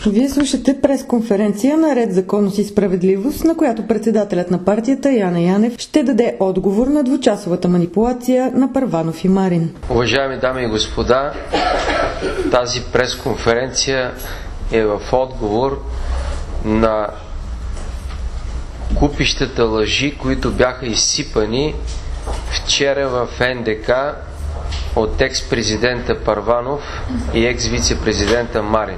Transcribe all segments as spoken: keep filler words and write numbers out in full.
Вие слушате пресконференция на Ред, законност и справедливост, на която председателят на партията Яне Янев ще даде отговор на двучасовата манипулация на Първанов и Марин. Уважаеми дами и господа, тази пресконференция е в отговор на купищата лъжи, които бяха изсипани вчера в Ен Де Ка от екс-президента Първанов и екс-вице-президента Марин.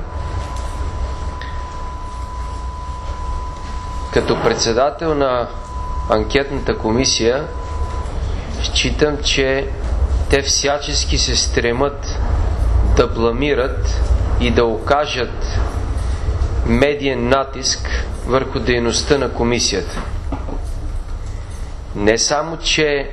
Като председател на анкетната комисия считам, че те всячески се стремат да бламират и да окажат медиен натиск върху дейността на комисията. Не само, че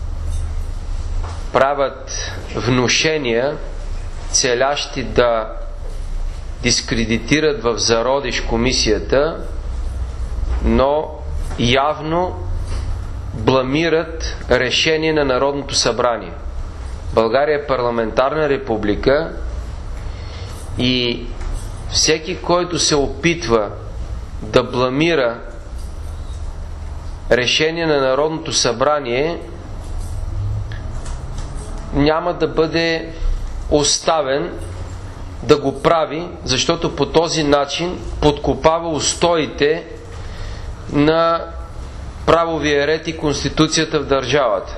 правят внушения, целящи да дискредитират в зародиш комисията, но явно бламират решение на Народното събрание. България е парламентарна република и всеки, който се опитва да бламира решение на Народното събрание, няма да бъде оставен да го прави, защото по този начин подкопава устоите на правовия ред и Конституцията в държавата.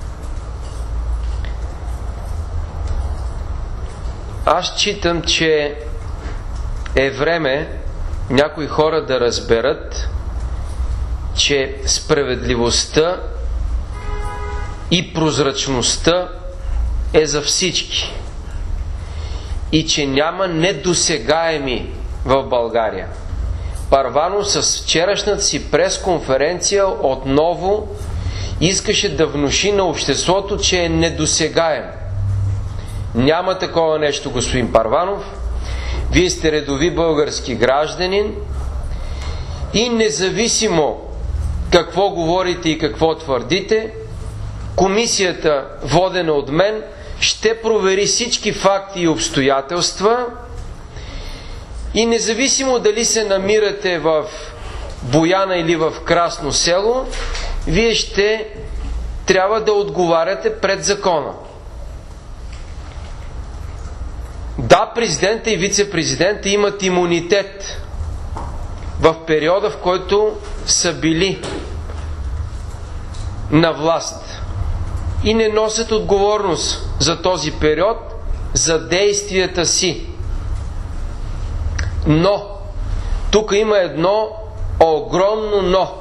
Аз считам, че е време някои хора да разберат, че справедливостта и прозрачността е за всички и че няма недосегаеми в България. Първанов с вчерашната си пресконференция отново искаше да внуши на обществото, че е недосегаем. Няма такова нещо, господин Първанов. Вие сте редови български гражданин и независимо какво говорите и какво твърдите, комисията, водена от мен, ще провери всички факти и обстоятелства и независимо дали се намирате в Бояна или в Красно село, вие ще трябва да отговаряте пред закона. Да, президента и вице-президента имат имунитет в периода, в който са били на власт и не носят отговорност за този период, за действията си. Но тук има едно огромно но,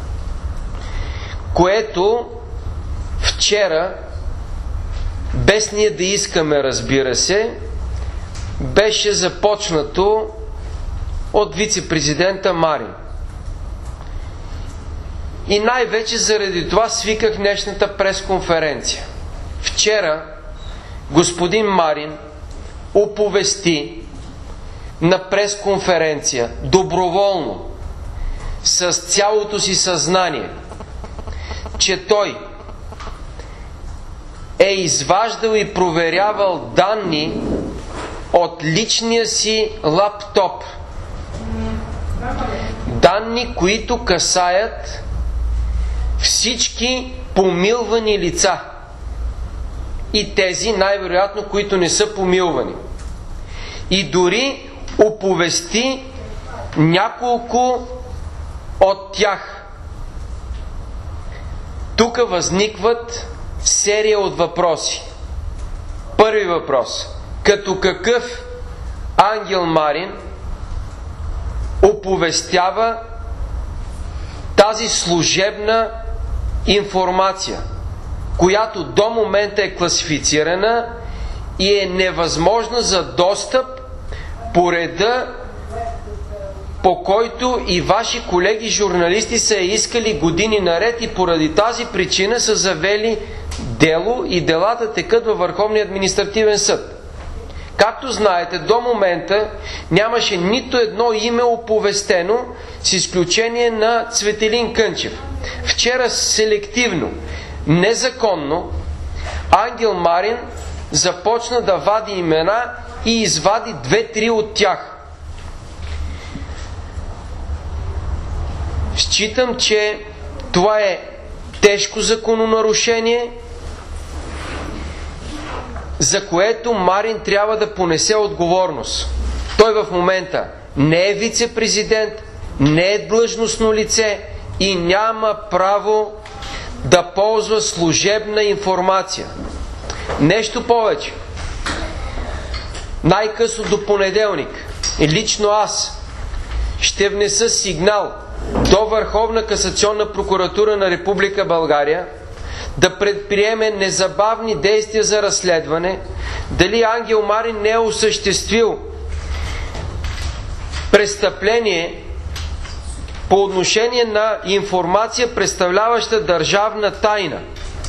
което вчера, без ние да искаме, разбира се, беше започнато от вице-президента Марин. И най-вече заради това свиках днешната пресконференция. Вчера господин Марин оповести на пресконференция доброволно, с цялото си съзнание, че той е изваждал и проверявал данни от личния си лаптоп. Данни, които касаят всички помилвани лица и тези, най-вероятно, които не са помилвани. И дори оповести няколко от тях. Тук възникват серия от въпроси. Първи въпрос. Като какъв Ангел Марин оповестява тази служебна информация, която до момента е класифицирана и е невъзможна за достъп по реда, по който и ваши колеги журналисти са искали години наред и поради тази причина са завели дело и делата текат във Върховния административен съд. Както знаете, до момента нямаше нито едно име оповестено, с изключение на Цветелин Кънчев. Вчера селективно, незаконно, Ангел Марин започна да вади имена и извади две-три от тях. Считам, че това е тежко закононарушение, за което Марин трябва да понесе отговорност. Той в момента не е вице-президент, не е длъжностно лице и няма право да ползва служебна информация. Нещо повече. Най-късно до понеделник лично аз ще внеса сигнал до Върховна касационна прокуратура на Република България да предприеме незабавни действия за разследване дали Ангел Марин не е осъществил престъпление по отношение на информация, представляваща държавна тайна.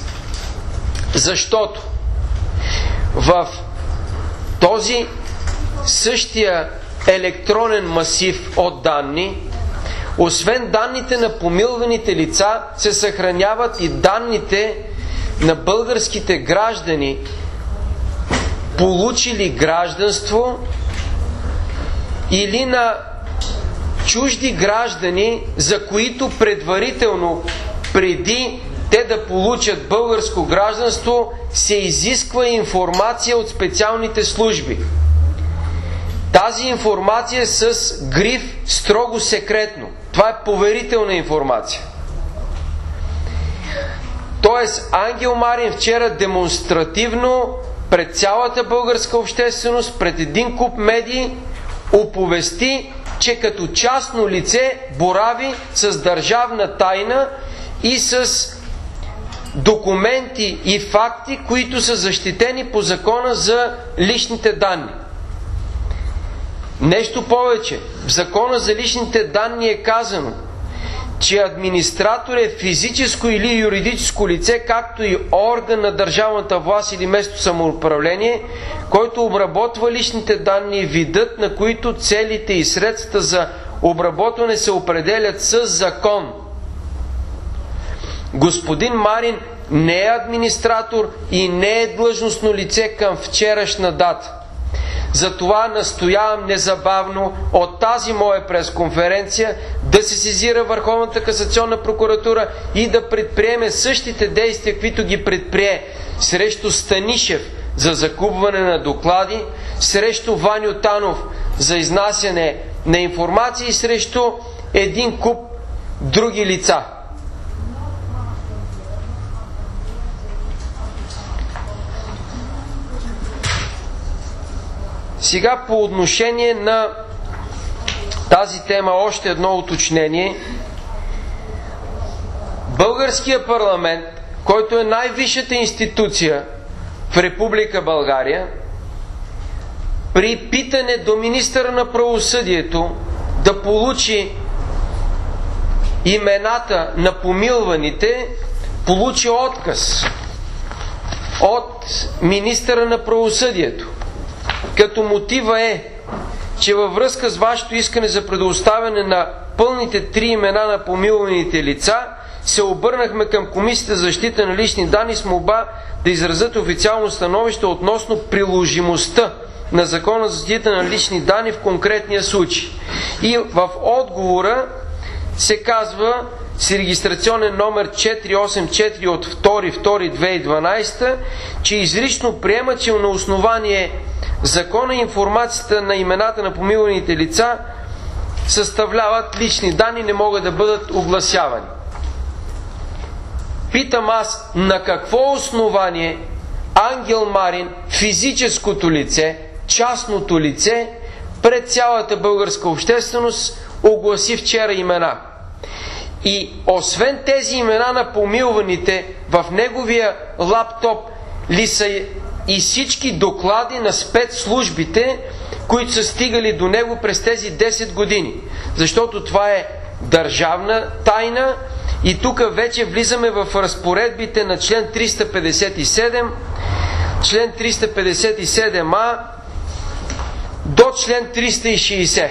Защото в този същия електронен масив от данни, освен данните на помилваните лица, се съхраняват и данните на българските граждани, получили гражданство, или на чужди граждани, за които предварително, преди те да получат българско гражданство, се изисква информация от специалните служби. Тази информация е с гриф строго секретно. Това е поверителна информация. Тоест, Ангел Марин вчера демонстративно пред цялата българска общественост, пред един куп медии, оповести, че като частно лице борави с държавна тайна и с документи и факти, които са защитени по закона за личните данни. Нещо повече, в закона за личните данни е казано, че администратор е физическо или юридическо лице, както и орган на държавната власт или местно самоуправление, който обработва личните данни, видът на които целите и средствата за обработване се определят с закон. Господин Марин не е администратор и не е длъжностно лице към вчерашна дата. Затова настоявам незабавно от тази моя пресконференция да се сезира Върховната касационна прокуратура и да предприеме същите действия, които ги предприе срещу Станишев за закупване на доклади, срещу Ваньо Танов за изнасяне на информация и срещу един куп други лица. Сега по отношение на тази тема още едно уточнение. Българският парламент, който е най-висшата институция в Република България, при питане до министъра на правосъдието да получи имената на помилваните, получи отказ от министъра на правосъдието. Като мотива е, че във връзка с вашето искане за предоставяне на пълните три имена на помилваните лица, се обърнахме към Комисията за защита на лични данни с молба да изразят официално становище относно приложимостта на Закона за защита на лични данни в конкретния случай. И в отговора се казва с регистрационен номер четири осем четири от втори февруари две хиляди и дванадесета, че изрично приема, че на основание закона информацията на имената на помилваните лица съставляват лични данни, не могат да бъдат огласявани. Питам аз, на какво основание Ангел Марин, физическото лице, частното лице, пред цялата българска общественост огласи вчера имена? И освен тези имена на помилваните, в неговия лаптоп ли са и всички доклади на спецслужбите, които са стигали до него през тези десет години? Защото това е държавна тайна и тук вече влизаме в разпоредбите на член триста петдесет и седем, член триста петдесет и седем а до член триста и шейсет.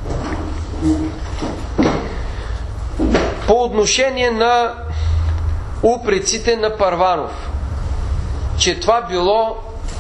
По отношение на упреците на Първанов, че това било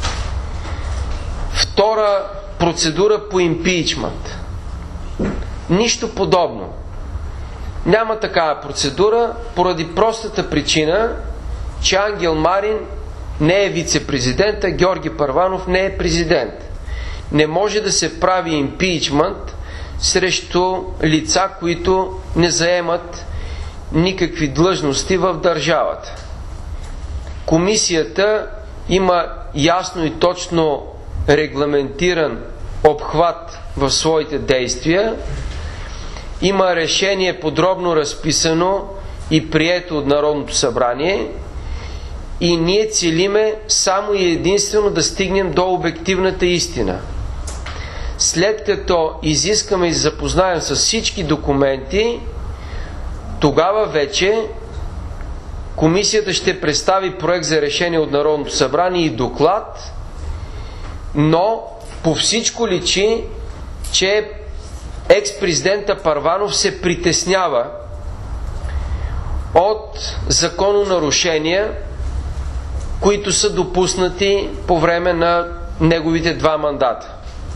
втора процедура по импичмент. Нищо подобно. Няма такава процедура поради простата причина, че Ангел Марин не е вице-президент, а Георги Първанов не е президент. Не може да се прави импичмент срещу лица, които не заемат никакви длъжности в държавата. Комисията има ясно и точно регламентиран обхват в своите действия. Има решение подробно разписано и прието от Народното събрание и ние целиме само и единствено да стигнем до обективната истина. След като изискаме и запознаем с всички документи, тогава вече комисията ще представи проект за решение от Народното събрание и доклад, но по всичко личи, че екс-президента Първанов се притеснява от закононарушения, които са допуснати по време на неговите два мандата.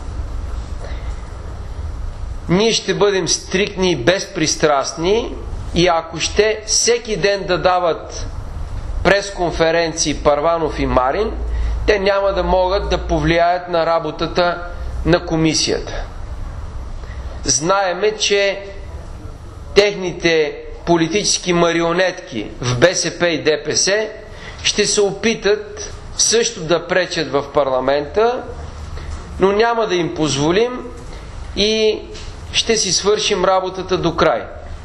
Ние ще бъдем стриктни и безпристрастни и ако ще всеки ден да дават пресконференции Първанов и Марин, те няма да могат да повлияят на работата на комисията. Знаеме, че техните политически марионетки в БСП и ДПС ще се опитат също да пречат в парламента, но няма да им позволим и ще си свършим работата до край.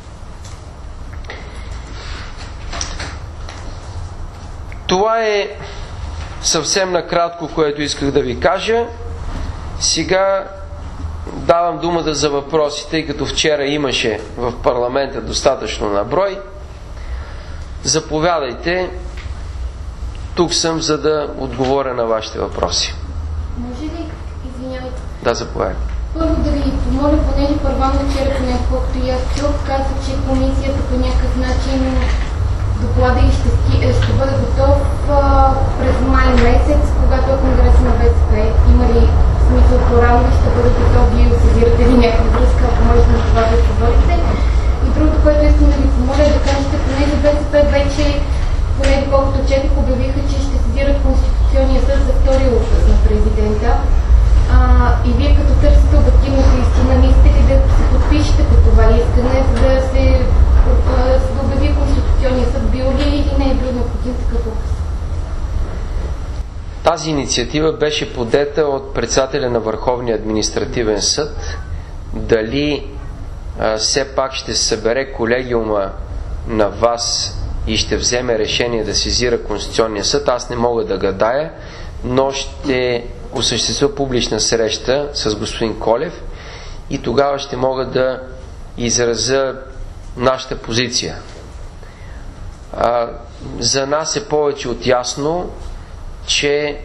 Това е съвсем накратко, което исках да ви кажа. Сега давам думата за въпроси, тъй като вчера имаше в парламента достатъчно наброй. Заповядайте. Тук съм, за да отговоря на вашите въпроси. Може ли, извинявайте? Да, заповядайте. Първо да ви помоля, понеже Първан вчера, поне колкото и аз чух, каза, че комисията по някакъв начин доклада и ще, ще бъде готов а, през май месец, когато е конгрес на БСП. Има ли смисъл по-рано ли ще бъде готов, вие съзирате ли някаква връзка, ако можете на това да отговорите? И другото, което искам да ви помоля да кажете, понеже БСП вече, поне доколкото четох, обявиха, че ще сезират Конституционния съд за втория указ на президента. А, и вие като търсите обективната истина, мислите ли да се подпишете по това искане, за да се да обяви Конституционния съд, бил ли или не е бил необходим такъв указ? Тази инициатива беше подета от председателя на Върховния административен съд. Дали а, все пак ще се събере колегиума на вас и ще вземе решение да сезира Конституционния съд, аз не мога да гадая, но ще осъществя публична среща с господин Колев и тогава ще мога да изразя нашата позиция. А, за нас е повече от ясно, че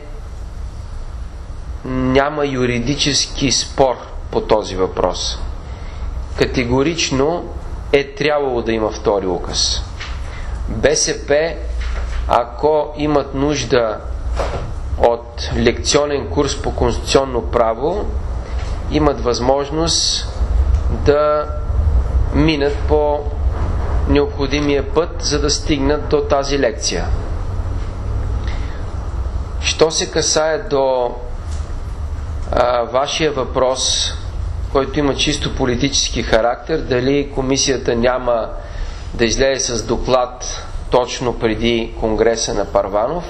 няма юридически спор по този въпрос. Категорично е трябвало да има втори указ. БСП, ако имат нужда от лекционен курс по конституционно право, имат възможност да минат по необходимия път, за да стигнат до тази лекция. Що се касае до а, вашия въпрос, който има чисто политически характер, дали комисията няма да излезе с доклад точно преди конгреса на Първанов,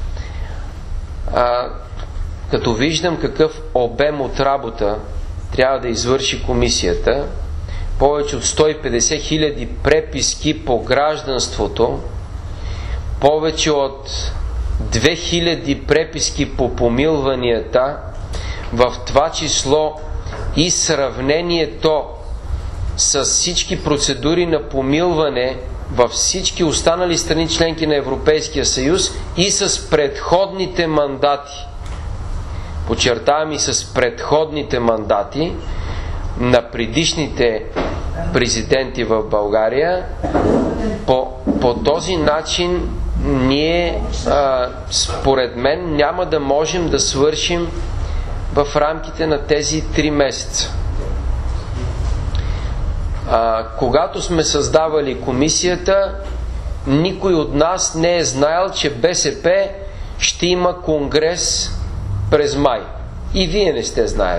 а, като виждам какъв обем от работа трябва да извърши комисията, повече от сто и петдесет хиляди преписки по гражданството, повече от две хиляди преписки по помилванията, в това число и сравнението с всички процедури на помилване във всички останали страни членки на Европейския съюз и с предходните мандати. Подчертавам и с предходните мандати на предишните президенти в България. По, по този начин ние, а, според мен, няма да можем да свършим в рамките на тези три месеца. а, когато сме създавали комисията, никой от нас не е знаел, че БСП ще има конгрес през май. И вие не сте знаели.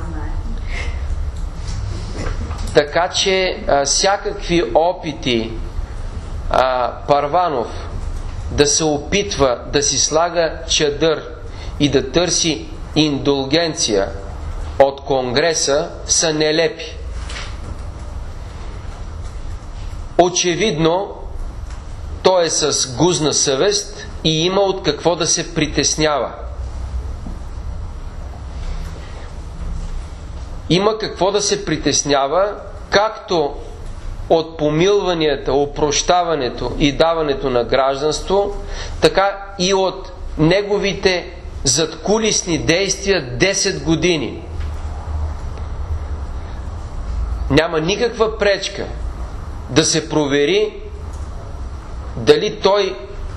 Така че а, всякакви опити а, Първанов да се опитва да си слага чадър и да търси индулгенция от Конгреса са нелепи. Очевидно той е с гузна съвест и има от какво да се притеснява. Има какво да се притеснява, както от помилванията, опрощаването и даването на гражданство, така и от неговите задкулисни действия десет години. Няма никаква пречка да се провери дали той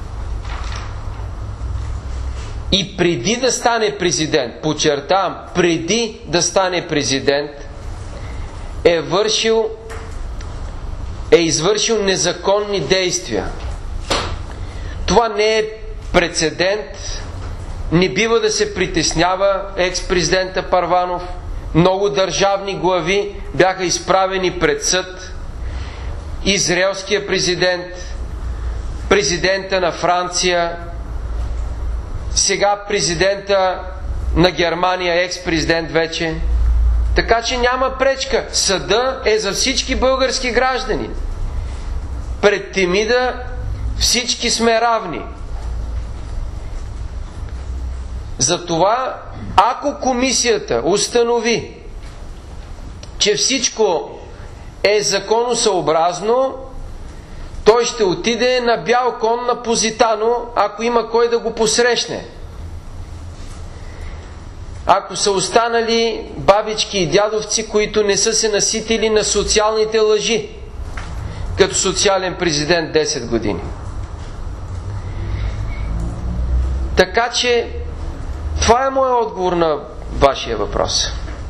и преди да стане президент, подчертавам, преди да стане президент, е вършил, е извършил незаконни действия. Това не е прецедент, не бива да се притеснява екс-президента Първанов. Много държавни глави бяха изправени пред съд. Израелския президент, президента на Франция, сега президента на Германия, екс-президент вече. Така че няма пречка. Съда е за всички български граждани. Пред Темида всички сме равни. Затова, ако комисията установи, че всичко е законосъобразно, той ще отиде на бял кон на Позитано, ако има кой да го посрещне. Ако са останали бабички и дядовци, които не са се наситили на социалните лъжи, като социален президент десет години. Така че, това е моят отговор на вашия въпрос.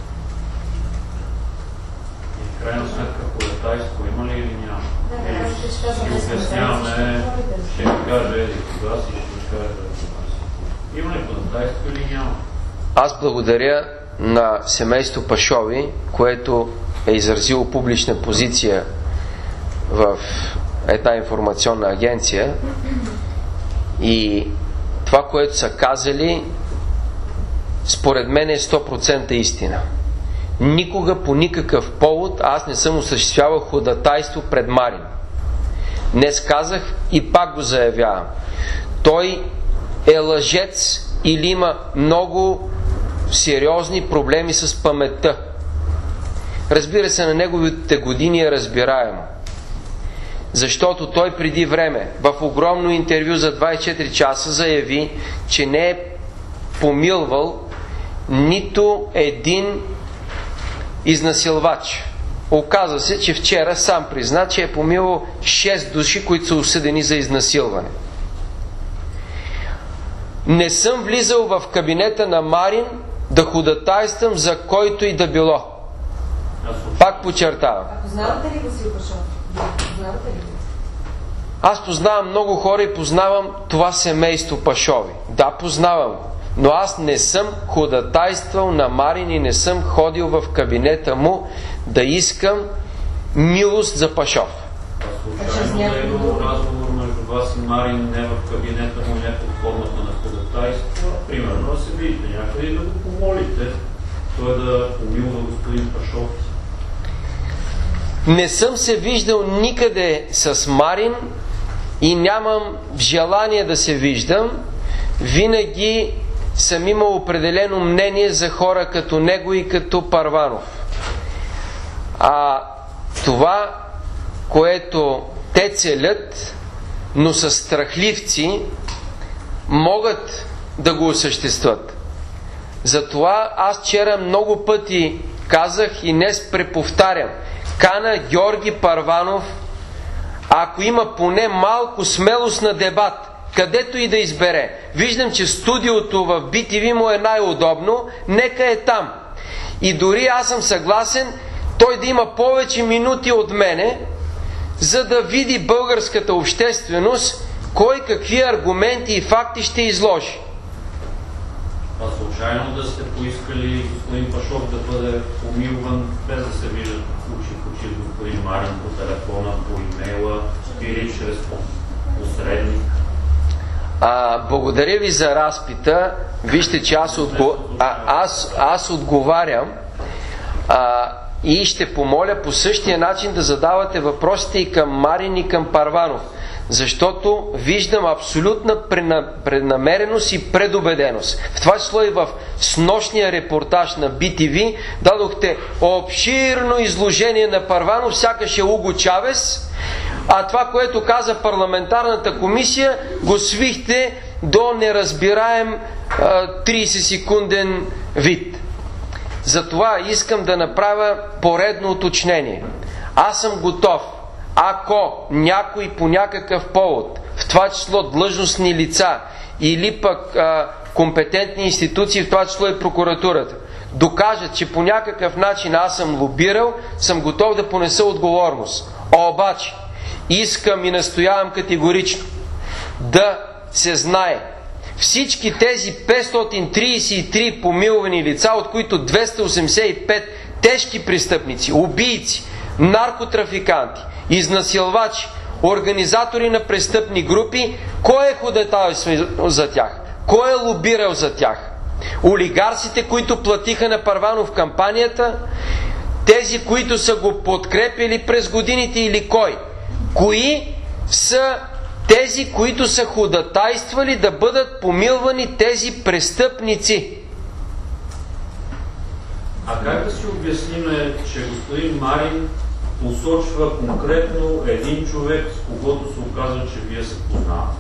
В крайна сметка, ходатайство има ли или няма? Или ще обясняваме, ще ви каже еди кога си, ще ви каже да. Има ли ходатайство или няма? Аз благодаря на семейство Пашови, което е изразило публична позиция в една информационна агенция, и това, което са казали, според мен е сто процента истина. Никога по никакъв повод аз не съм осъществявал ходатайство пред Марин. Днес казах и пак го заявявам. Той е лъжец или има много сериозни проблеми с паметта. Разбира се, на неговите години е разбираемо. Защото той преди време в огромно интервю за двайсет и четири часа заяви, че не е помилвал нито един изнасилвач. Оказва се, че вчера сам призна, че е помилвал шест души, които са осъдени за изнасилване. Не съм влизал в кабинета на Марин да ходатайствам за който и да било. Пак подчертавам. А познавате ли Васил Пашов? Познавате ли? Аз познавам много хора и познавам това семейство Пашови. Да, познавам го. Но аз не съм ходатайствал на Марин и не съм ходил в кабинета му да искам милост за Пашов. А случайно е имало разговор между вас и Марин, не в кабинета му, не под формата на ходатайство, примерно да се видите някъде и да го помолите той да помилва господин Пашов? Не съм се виждал никъде с Марин и нямам желание да се виждам. Винаги съм имал определено мнение за хора като него и като Първанов. А това, което те целят, но са страхливци, могат да го осъществят. Затова аз вчера много пъти казах и днес преповтарям: кана Георги Първанов, ако има поне малко смелост на дебат, където и да избере. Виждам, че студиото в Би Ти Ви му е най-удобно, нека е там. И дори аз съм съгласен той да има повече минути от мене, за да види българската общественост кой какви аргументи и факти ще изложи. А случайно да сте поискали господин Пашов да бъде помилван, без да се виждат очи в очи с господин Марин по телефона, по имейла или чрез посредник? А, благодаря ви за разпита. Вижте, че аз, отго... а, аз, аз отговарям а, и ще помоля по същия начин да задавате въпросите и към Марин, и към Първанов. Защото виждам абсолютна преднамереност и предубеденост. В това число и в снощния репортаж на Би Ти Ви дадохте обширно изложение на Първанов, сякаш е Уго Чавес, а това, което каза парламентарната комисия, го свихте до неразбираем трийсет секунден вид. Затова искам да направя поредно уточнение. Аз съм готов, ако някой по някакъв повод, в това число длъжностни лица или пък а, компетентни институции, в това число и прокуратурата, докажат, че по някакъв начин аз съм лобирал, съм готов да понеса отговорност. Обаче, искам и настоявам категорично да се знае, всички тези петстотин трийсет и три помилвани лица, от които двеста осемдесет и пет тежки престъпници, убийци, наркотрафиканти, изнасилвачи, организатори на престъпни групи, кой е ходатайствал за тях? Кой е лобирал за тях? Олигарсите, които платиха на Първанов кампанията, тези, които са го подкрепили през годините, или кой? Кои са тези, които са ходатайствали да бъдат помилвани тези престъпници? А как да си обясниме, че господин Марин посочва конкретно един човек, с когото се оказва, че вие се познавате?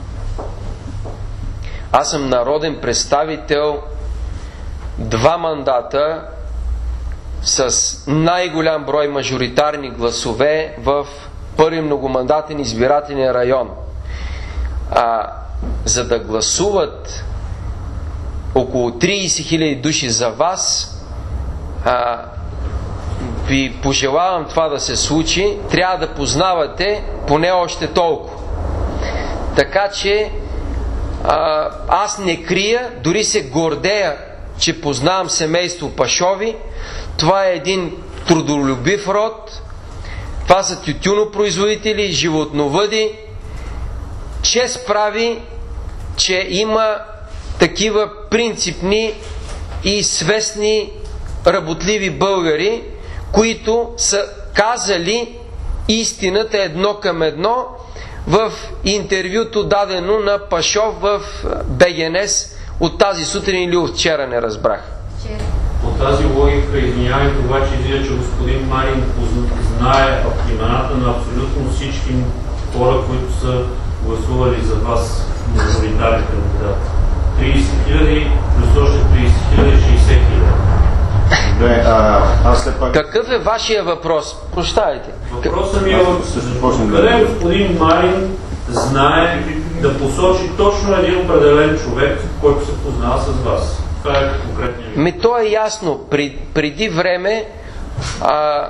Аз съм народен представител два мандата с най-голям брой мажоритарни гласове в първи многомандатен избирателен район. А, за да гласуват около трийсет хиляди души за вас, а, ви пожелавам това да се случи, трябва да познавате поне още толкова. Така че а, аз не крия, дори се гордея, че познавам семейство Пашови. Това е един трудолюбив род. Това са тютюнопроизводители, животновъди. Чест прави, че има такива принципни и свестни работливи българи, които са казали истината едно към едно в интервюто, дадено на Пашов в Бе Ge Днес от тази сутрин или от вчера, не разбрах. По тази логика, извинявайте, обаче излиза, че господин Марин знае имената на абсолютно всички хора, които са гласували за вас мажоритарни кандидати. трийсет хиляди плюс още трийсет хиляди, шейсет хиляди. Добре, а, аз след пак... Какъв е вашия въпрос? Прощавайте. Въпросът ми е къде господин Марин знае да посочи точно един определен човек, който се познава с вас. Това е конкретният ви. Ми то е ясно. При, преди време, а,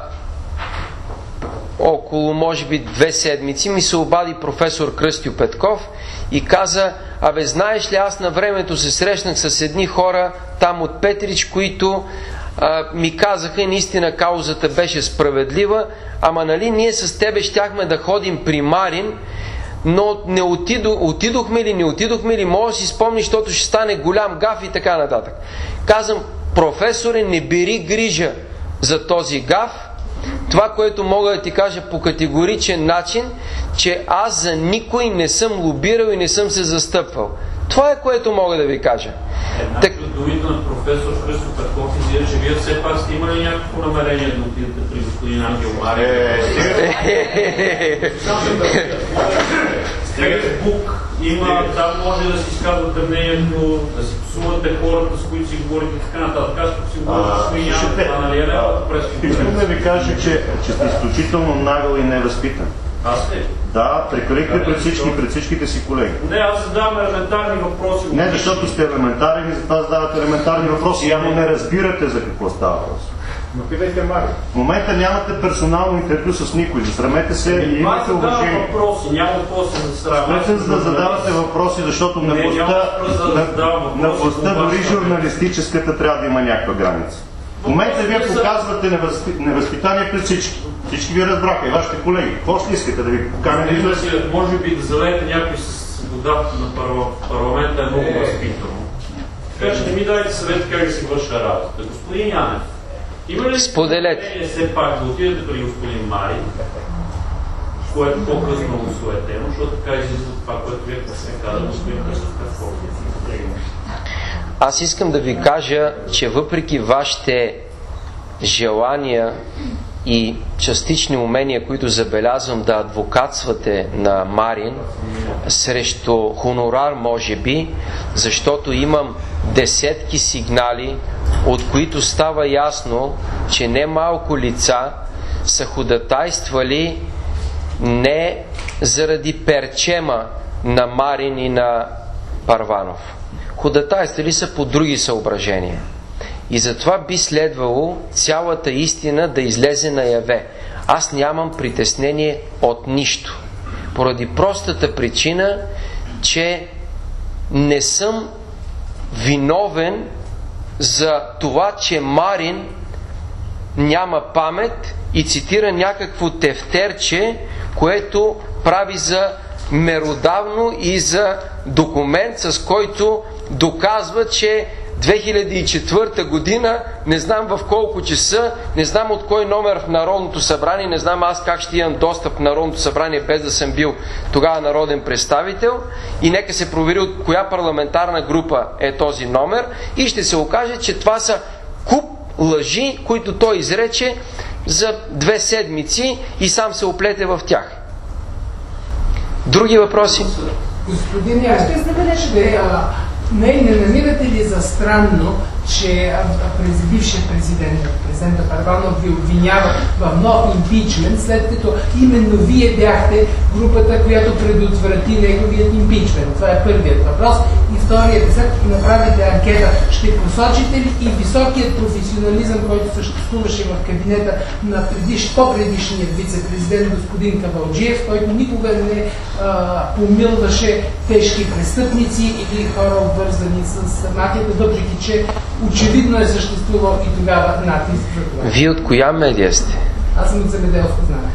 около може би две седмици, ми се обади професор Кръстю Петков и каза: абе, знаеш ли, аз на времето се срещнах с едни хора там от Петрич, които а, ми казаха, и наистина каузата беше справедлива, ама нали ние с тебе щяхме да ходим при Марин, но не отидох, отидохме ли, не отидохме ли, може да си спомниш, защото ще стане голям гаф и така нататък. Казвам: професоре, не бери грижа за този гаф. Това, което мога да ти кажа по категоричен начин, че аз за никой не съм лобирал и не съм се застъпвал. Това е, което мога да ви кажа. Една так... от думите на професор Христо Петков изглежда, че вие все пак сте имали някакво намерение да отидете при господин Ангел Марин. Фейсбук има, там може да си изказвате мнението, да си псувате хората, с които си говорите и така нататък. Аз тук си говоря с меня, това нали е левата пресконференция. Искам да ви кажа, че, че сте изключително нагъл и невъзпитан. Аз ли? Да, прекалихте пред всички, пред всичките си колеги. Не, аз задавам елементарни въпроси. Не, защото сте елементарни, затова задавате елементарни въпроси. Явно не разбирате за какво става въпрос. Напитайте Мари. В момента нямате персонално интервю с никой. Засрамете се и имате уважение. Въпроси, няма въпроси за срама. Спрете за да задавате въпроси, защото на властта, на, на властта дори журналистическата трябва да има някаква граница. В момента вие показвате невъзпи, невъзпитание пред всички. Всички ви разбраха и вашите колеги. Какво ще искате да ви поканя да излезете? Може би да залеете някой с водата на парламента е много възпитано. Така че не ми дайте съвет как да си върша работа. Господин Янев, има ли споделете все пак да отидете при господин Марин, което по-късно осуетено, защото така излиза това, което вие не каза, господин Христов. Аз искам да ви кажа, че въпреки вашите желания и частични умения, които забелязвам да адвокатствате на Марин срещу хонорар, може би, защото имам десетки сигнали, от които става ясно, че немалко лица са ходатайствали не заради перчема на Марин и на Първанов. Ходатайствали са по други съображения. И затова би следвало цялата истина да излезе наяве. Аз нямам притеснение от нищо. Поради простата причина, че не съм виновен за това, че Марин няма памет и цитира някакво тефтерче, което прави за меродавно и за документ, с който доказва, че две хиляди и четвърта година, не знам в колко часа, не знам от кой номер в Народното събрание, не знам аз как ще имам достъп в Народното събрание без да съм бил тогава народен представител, и нека се провери от коя парламентарна група е този номер и ще се окаже, че това са куп лъжи, които той изрече за две седмици и сам се оплете в тях. Други въпроси? Господин Янев, ще не, не намирате ли за странно, че през бившия президент, президента Първанов, ви обвинява в нов импичмент, след като именно вие бяхте групата, която предотврати неговият импичмент? Това е първият въпрос. И вторият, след като направите анкета, ще посочите ли и високият професионализъм, който съществуваше в кабинета на предиш, по-предишният вице-президент господин Кавалджиев, който никога не а, помилваше тежки престъпници или хора обвързани с мафията, въпреки че очевидно е съществувал и тогава натиск за това. Вие от коя медия сте? Аз съм от Земеделско знаме.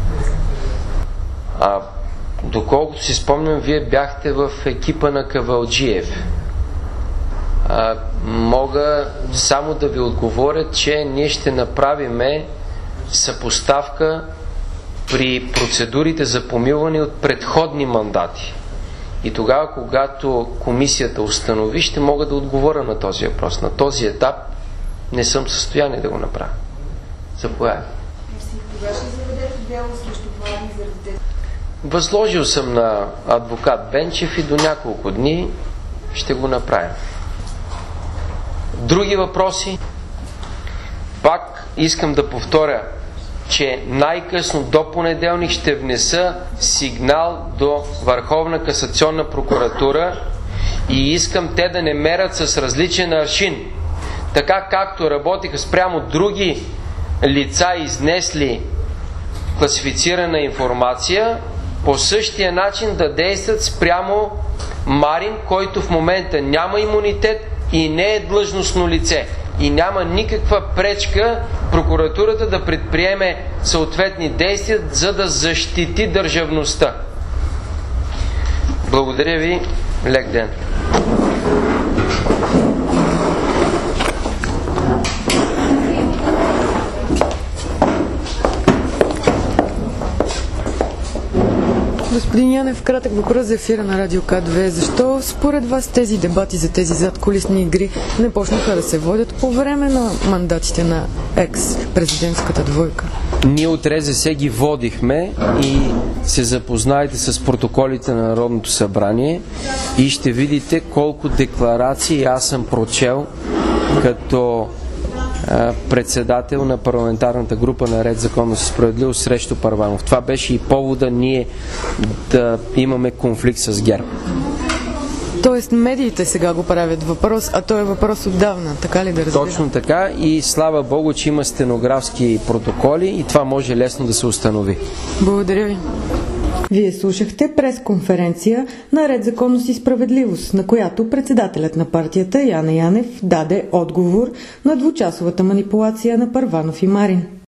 А, доколкото си спомням, вие бяхте в екипа на Кавалджиев. А, мога само да ви отговоря, че ние ще направиме съпоставка при процедурите за помилване от предходни мандати. И тогава, когато комисията установи, ще мога да отговоря на този въпрос. На този етап не съм в състояние да го направя. Заповядайте. Кога ще заведете дело срещу Марин заради тези? Възложил съм на адвокат Бенчев и до няколко дни ще го направим. Други въпроси? Пак искам да повторя, че най-късно до понеделник ще внеса сигнал до Върховна касационна прокуратура и искам те да не мерят с различен аршин. Така както работиха спрямо други лица, изнесли класифицирана информация, по същия начин да действат спрямо Марин, който в момента няма имунитет и не е длъжностно лице. И няма никаква пречка прокуратурата да предприеме съответни действия, за да защити държавността. Благодаря ви. Лек ден. Господин Янев, кратък въпрос за ефира на Радио К две. Защо според вас тези дебати за тези задкулисни игри не почнаха да се водят по време на мандатите на екс-президентската двойка? Ние от РЗС ги водихме и се запознайте с протоколите на Народното събрание и ще видите колко декларации аз съм прочел като председател на парламентарната група на Ред, законност и справедливост срещу Първанов. Това беше и повода ние да имаме конфликт с ГЕРБ. Тоест медиите сега го правят въпрос, а той е въпрос отдавна, така ли да разбирам? Точно така и слава Богу, че има стенографски протоколи и това може лесно да се установи. Благодаря ви. Вие слушахте пресконференция на Ред, законност и справедливост, на която председателят на партията Яне Янев даде отговор на двучасовата манипулация на Първанов и Марин.